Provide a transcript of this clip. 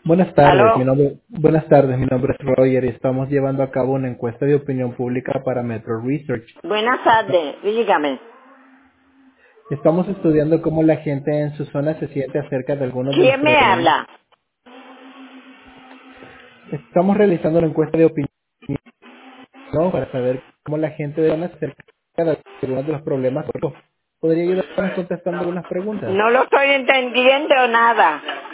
¿Aló? Buenas tardes, mi nombre es Roger y estamos llevando a cabo una encuesta de opinión pública para Metro Research. Buenas tardes, dígame. Estamos estudiando cómo la gente en su zona se siente acerca de algunos de los ¿Quién me programas. habla? Estamos realizando una encuesta de opinión para saber cómo la gente de la zona se acerca de algunos de los problemas. ¿Podría ayudarnos contestando algunas preguntas? No lo estoy entendiendo nada.